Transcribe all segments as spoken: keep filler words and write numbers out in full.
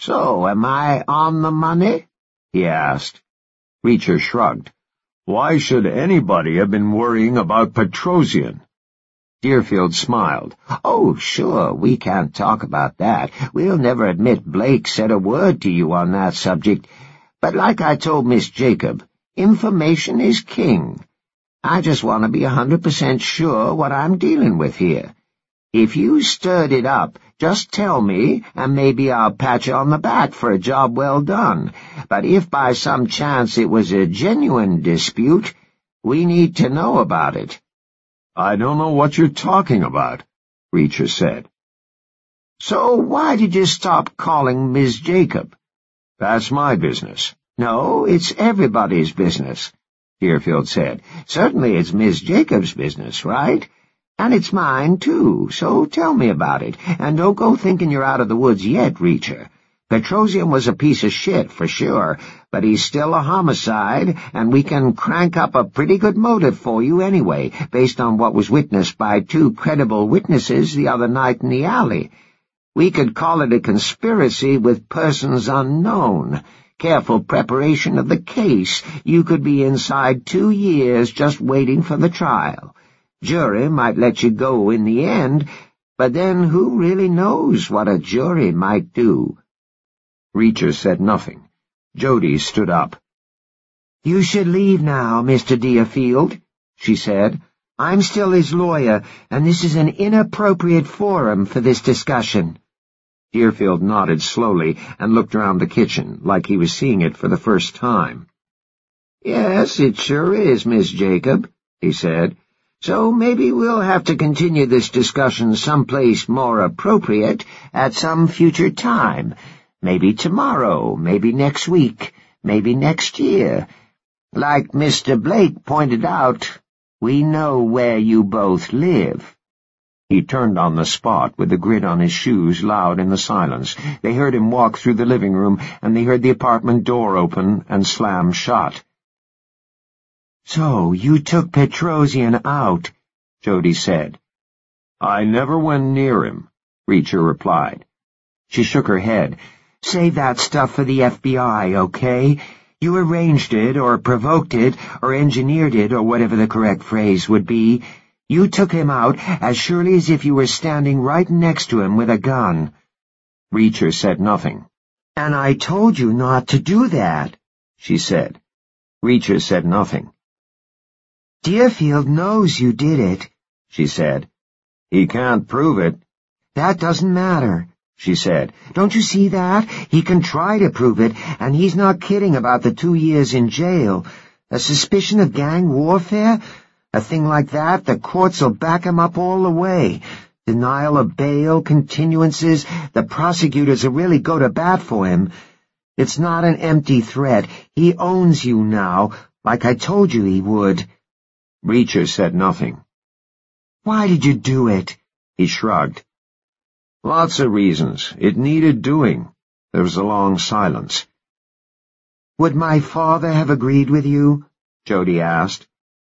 "So, am I on the money?" he asked. Reacher shrugged. "Why should anybody have been worrying about Petrosian?" Deerfield smiled. "Oh, sure, we can't talk about that. We'll never admit Blake said a word to you on that subject. But like I told Miss Jacob, information is king. I just want to be a hundred percent sure what I'm dealing with here. If you stirred it up, just tell me, and maybe I'll pat you on the back for a job well done. But if by some chance it was a genuine dispute, we need to know about it." "I don't know what you're talking about," Reacher said. "So why did you stop calling Miss Jacob?" "That's my business." "No, it's everybody's business," Deerfield said. "Certainly it's Miss Jacob's business, right? And it's mine, too, so tell me about it, and don't go thinking you're out of the woods yet, Reacher. Petrosian was a piece of shit, for sure, but he's still a homicide, and we can crank up a pretty good motive for you anyway, based on what was witnessed by two credible witnesses the other night in the alley. We could call it a conspiracy with persons unknown. Careful preparation of the case. You could be inside two years just waiting for the trial. Jury might let you go in the end, but then who really knows what a jury might do?" Reacher said nothing. Jody stood up. "You should leave now, Mister Deerfield," she said. "I'm still his lawyer, and this is an inappropriate forum for this discussion." Deerfield nodded slowly and looked around the kitchen, like he was seeing it for the first time. "Yes, it sure is, Miss Jacob," he said. "So maybe we'll have to continue this discussion someplace more appropriate at some future time. Maybe tomorrow, maybe next week, maybe next year. Like Mister Blake pointed out, we know where you both live." He turned on the spot with the grit on his shoes loud in the silence. They heard him walk through the living room, and they heard the apartment door open and slam shut. "So you took Petrosian out," Jody said. "I never went near him," Reacher replied. She shook her head. "Save that stuff for the F B I, okay? You arranged it, or provoked it, or engineered it, or whatever the correct phrase would be. You took him out as surely as if you were standing right next to him with a gun." Reacher said nothing. "And I told you not to do that," she said. Reacher said nothing. "Deerfield knows you did it," she said. "He can't prove it." "That doesn't matter," she said. "Don't you see that? He can try to prove it, and he's not kidding about the two years in jail. A suspicion of gang warfare? A thing like that, the courts will back him up all the way. Denial of bail, continuances, the prosecutors will really go to bat for him. It's not an empty threat. He owns you now, like I told you he would." Reacher said nothing. "Why did you do it?" He shrugged. "Lots of reasons. It needed doing." There was a long silence. "Would my father have agreed with you?" Jody asked.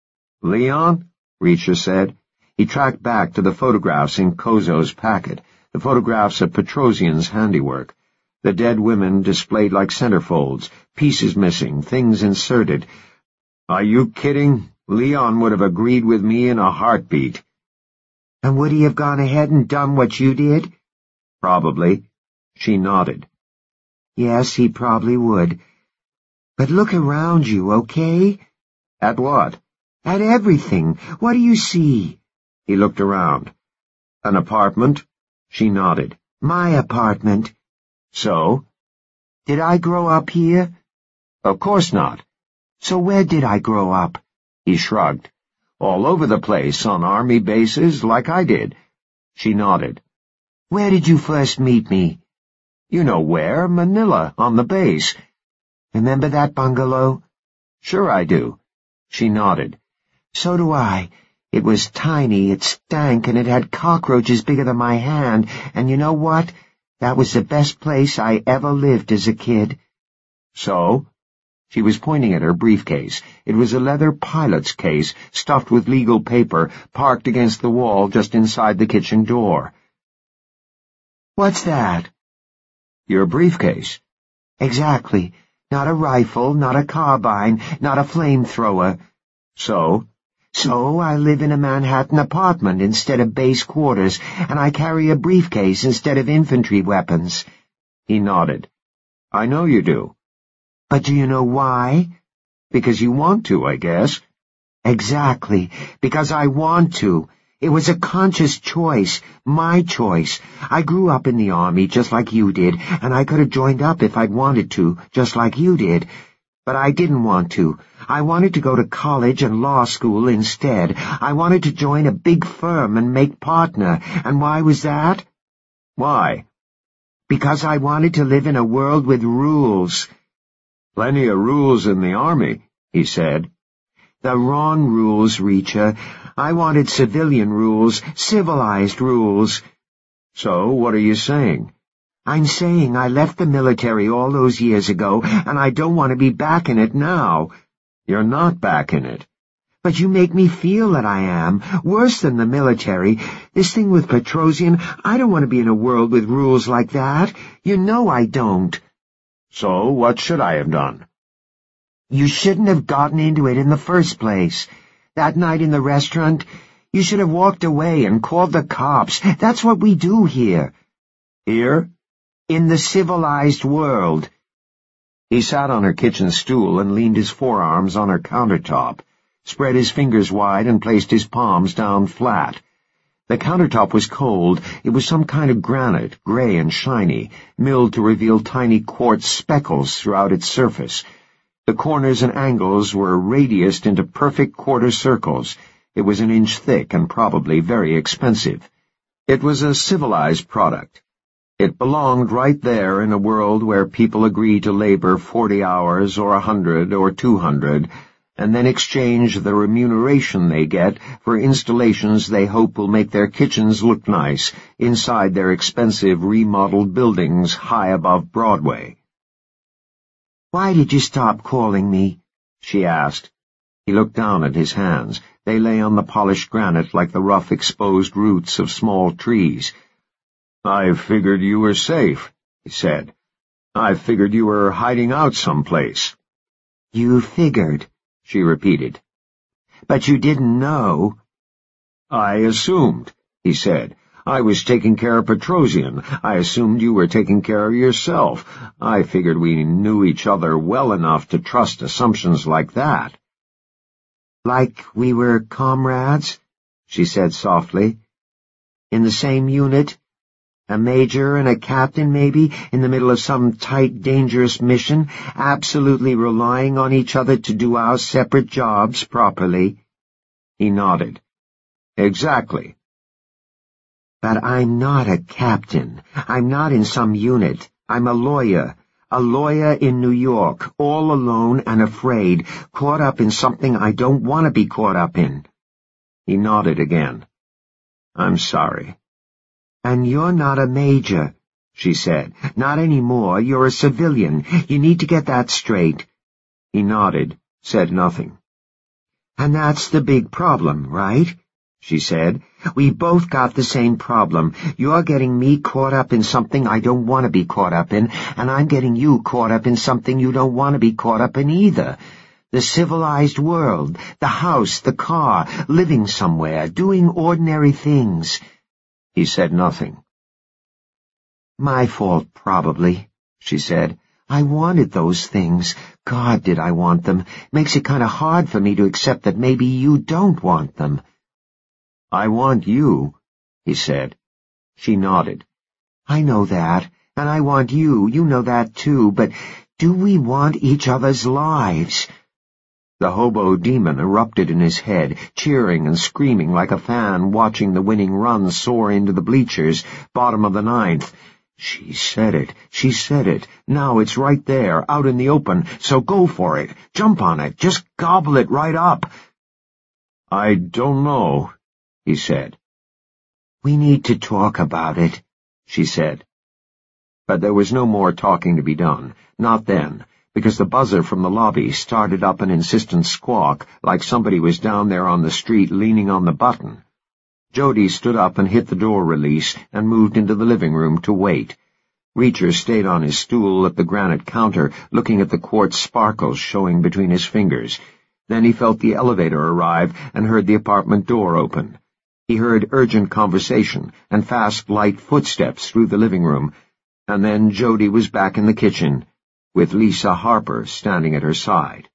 "Leon?" Reacher said. He tracked back to the photographs in Kozo's packet, the photographs of Petrosian's handiwork. The dead women displayed like centerfolds, pieces missing, things inserted. "Are you kidding? Leon would have agreed with me in a heartbeat." "And would he have gone ahead and done what you did?" "Probably." She nodded. "Yes, he probably would. But look around you, okay?" "At what?" "At everything. What do you see?" He looked around. "An apartment?" She nodded. "My apartment." "So?" "Did I grow up here?" "Of course not." "So where did I grow up?" He shrugged. "All over the place, on army bases, like I did." She nodded. "Where did you first meet me?" "You know where, Manila, on the base." "Remember that bungalow?" "Sure I do." She nodded. "So do I. It was tiny, it stank, and it had cockroaches bigger than my hand, and you know what? That was the best place I ever lived as a kid." "So?" She was pointing at her briefcase. It was a leather pilot's case, stuffed with legal paper, parked against the wall just inside the kitchen door. "What's that?" Your briefcase. Exactly. Not a rifle, not a carbine, not a flamethrower. So? So I live in a Manhattan apartment instead of base quarters, and I carry a briefcase instead of infantry weapons. He nodded. I know you do. But do you know why? Because you want to, I guess. Exactly. Because I want to. It was a conscious choice, my choice. I grew up in the Army just like you did, and I could have joined up if I'd wanted to, just like you did. But I didn't want to. I wanted to go to college and law school instead. I wanted to join a big firm and make partner. And why was that? Why? Because I wanted to live in a world with rules. Plenty of rules in the Army, he said. The wrong rules, Reacher. I wanted civilian rules, civilized rules. So, what are you saying? I'm saying I left the military all those years ago, and I don't want to be back in it now. You're not back in it. But you make me feel that I am. Worse than the military. This thing with Petrosian, I don't want to be in a world with rules like that. You know I don't. So, what should I have done? You shouldn't have gotten into it in the first place. That night in the restaurant, you should have walked away and called the cops. That's what we do here. Here? In the civilized world. He sat on her kitchen stool and leaned his forearms on her countertop, spread his fingers wide and placed his palms down flat. The countertop was cold. It was some kind of granite, gray and shiny, milled to reveal tiny quartz speckles throughout its surface. The corners and angles were radiused into perfect quarter circles. It was an inch thick and probably very expensive. It was a civilized product. It belonged right there in a world where people agree to labor forty hours or a hundred or two hundred, and then exchange the remuneration they get for installations they hope will make their kitchens look nice inside their expensive remodeled buildings high above Broadway. "Why did you stop calling me?" she asked. He looked down at his hands. They lay on the polished granite like the rough exposed roots of small trees. "I figured you were safe," he said. "I figured you were hiding out someplace." "You figured," she repeated. "But you didn't know." "I assumed," he said. "I was taking care of Petrosian. I assumed you were taking care of yourself. I figured we knew each other well enough to trust assumptions like that." "Like we were comrades?" she said softly. "In the same unit? A major and a captain, maybe, in the middle of some tight, dangerous mission, absolutely relying on each other to do our separate jobs properly." He nodded. "Exactly." "But I'm not a captain. I'm not in some unit. I'm a lawyer. A lawyer in New York, all alone and afraid, caught up in something I don't want to be caught up in." He nodded again. "I'm sorry." "And you're not a major," she said. "Not anymore. You're a civilian. You need to get that straight." He nodded, said nothing. "And that's the big problem, right?" she said. "We both got the same problem. You're getting me caught up in something I don't want to be caught up in, and I'm getting you caught up in something you don't want to be caught up in either. The civilized world, the house, the car, living somewhere, doing ordinary things." He said nothing. "My fault, probably," she said. "I wanted those things. God, did I want them. Makes it kind of hard for me to accept that maybe you don't want them." "I want you," he said. She nodded. "I know that, and I want you. You know that too, but do we want each other's lives?" The hobo demon erupted in his head, cheering and screaming like a fan watching the winning run soar into the bleachers, bottom of the ninth. She said it. She said it. Now it's right there, out in the open, so go for it. Jump on it. Just gobble it right up. "I don't know," he said. "We need to talk about it," she said. But there was no more talking to be done. Not then. Because the buzzer from the lobby started up an insistent squawk, like somebody was down there on the street leaning on the button. Jody stood up and hit the door release and moved into the living room to wait. Reacher stayed on his stool at the granite counter, looking at the quartz sparkles showing between his fingers. Then he felt the elevator arrive and heard the apartment door open. He heard urgent conversation and fast, light footsteps through the living room, and then Jody was back in the kitchen, with Lisa Harper standing at her side.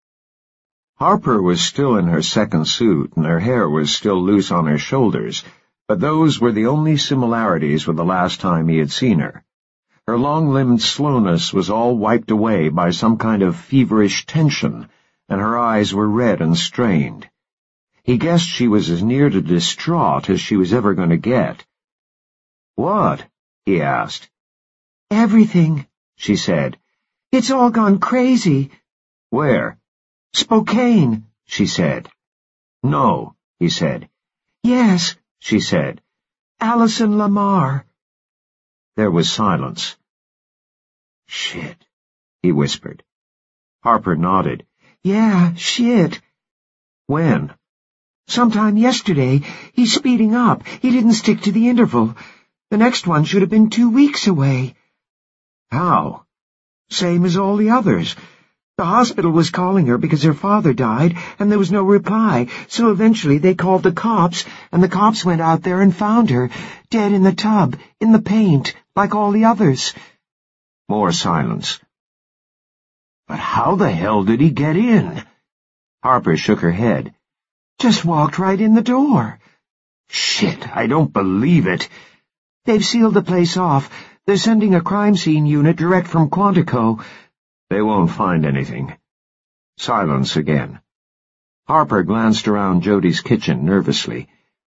Harper was still in her second suit, and her hair was still loose on her shoulders, but those were the only similarities with the last time he had seen her. Her long-limbed slowness was all wiped away by some kind of feverish tension, and her eyes were red and strained. He guessed she was as near to distraught as she was ever going to get. "What?" he asked. "Everything," she said. "It's all gone crazy." "Where?" "Spokane," she said. "No," he said. "Yes," she said. "Allison Lamar." There was silence. "Shit," he whispered. Harper nodded. "Yeah, shit." "When?" "Sometime yesterday. He's speeding up. He didn't stick to the interval. The next one should have been two weeks away." "How?" "Same as all the others. The hospital was calling her because her father died, and there was no reply, so eventually they called the cops, and the cops went out there and found her, dead in the tub, in the paint, like all the others." More silence. "But how the hell did he get in?" Harper shook her head. "Just walked right in the door." "Shit, I don't believe it." "They've sealed the place off. They're sending a crime scene unit direct from Quantico." "They won't find anything." Silence again. Harper glanced around Jody's kitchen nervously.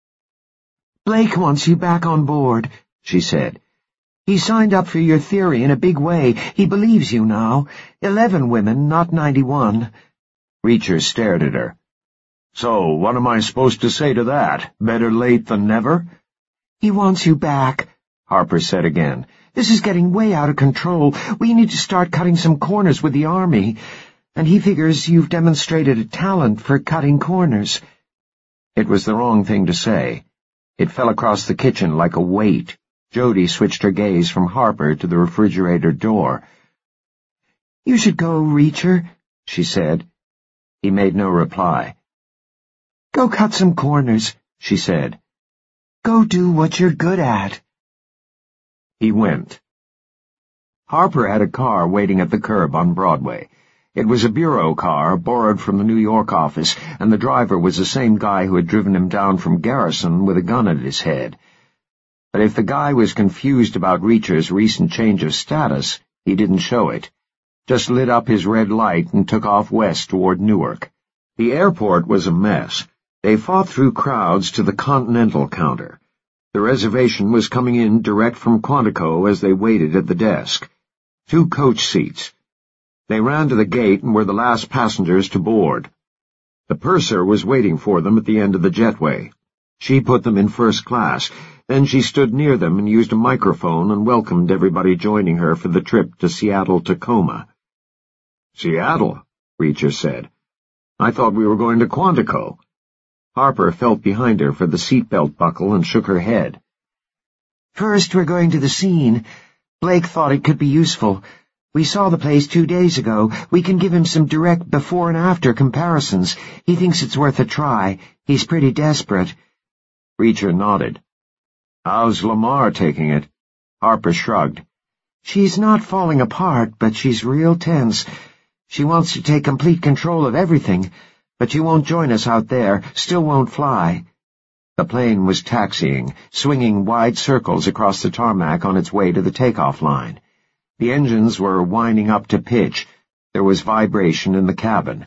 "Blake wants you back on board," she said. "He signed up for your theory in a big way. He believes you now. Eleven women, not ninety-one. Reacher stared at her. "So, what am I supposed to say to that? Better late than never?" "He wants you back," Harper said again. "This is getting way out of control. We need to start cutting some corners with the Army. And he figures you've demonstrated a talent for cutting corners." It was the wrong thing to say. It fell across the kitchen like a weight. Jody switched her gaze from Harper to the refrigerator door. "You should go, Reacher," she said. He made no reply. "Go cut some corners," she said. "Go do what you're good at." He went. Harper had a car waiting at the curb on Broadway. It was a bureau car, borrowed from the New York office, and the driver was the same guy who had driven him down from Garrison with a gun at his head. But if the guy was confused about Reacher's recent change of status, he didn't show it. Just lit up his red light and took off west toward Newark. The airport was a mess. They fought through crowds to the Continental counter. The reservation was coming in direct from Quantico as they waited at the desk. Two coach seats. They ran to the gate and were the last passengers to board. The purser was waiting for them at the end of the jetway. She put them in first class. Then she stood near them and used a microphone and welcomed everybody joining her for the trip to Seattle-Tacoma. "Seattle," Reacher said. "I thought we were going to Quantico." Harper felt behind her for the seatbelt buckle and shook her head. "First, we're going to the scene. Blake thought it could be useful. We saw the place two days ago. We can give him some direct before and after comparisons. He thinks it's worth a try. He's pretty desperate." Reacher nodded. "How's Lamar taking it?" Harper shrugged. "She's not falling apart, but she's real tense. She wants to take complete control of everything, but she won't join us out there, still won't fly." The plane was taxiing, swinging wide circles across the tarmac on its way to the takeoff line. The engines were winding up to pitch. There was vibration in the cabin.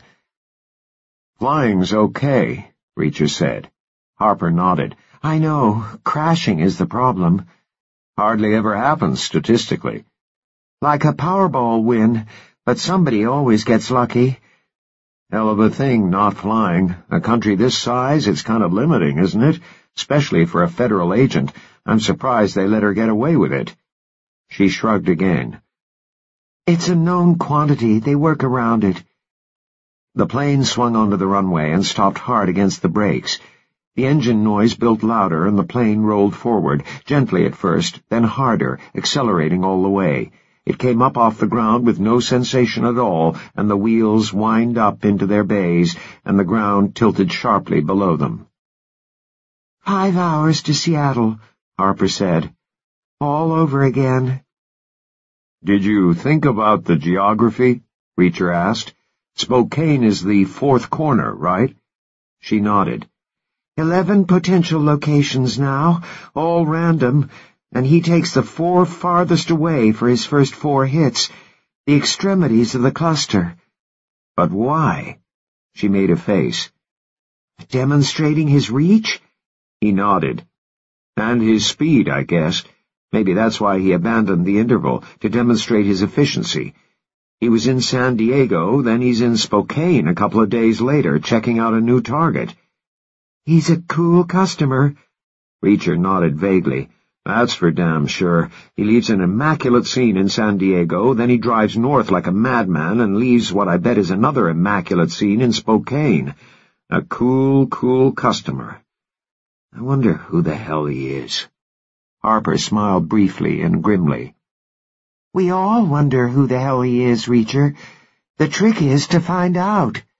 "Flying's okay," Reacher said. Harper nodded. "I know. Crashing is the problem." "Hardly ever happens, statistically." "Like a Powerball win, but somebody always gets lucky." "Hell of a thing, not flying. A country this size, it's kind of limiting, isn't it? Especially for a federal agent. I'm surprised they let her get away with it." She shrugged again. "It's a known quantity. They work around it." The plane swung onto the runway and stopped hard against the brakes. The engine noise built louder, and the plane rolled forward, gently at first, then harder, accelerating all the way. It came up off the ground with no sensation at all, and the wheels whined up into their bays, and the ground tilted sharply below them. Five hours to Seattle, Harper said. All over again. Did you think about the geography? Reacher asked. Spokane is the fourth corner, right? She nodded. Eleven potential locations now, all random, and he takes the four farthest away for his first four hits, the extremities of the cluster. But why? She made a face. Demonstrating his reach? He nodded. And his speed, I guess. Maybe that's why he abandoned the interval, to demonstrate his efficiency. He was in San Diego, then he's in Spokane a couple of days later, checking out a new target. He's a cool customer. Reacher nodded vaguely. That's for damn sure. He leaves an immaculate scene in San Diego, then he drives north like a madman and leaves what I bet is another immaculate scene in Spokane. A cool, cool customer. I wonder who the hell he is. Harper smiled briefly and grimly. We all wonder who the hell he is, Reacher. The trick is to find out.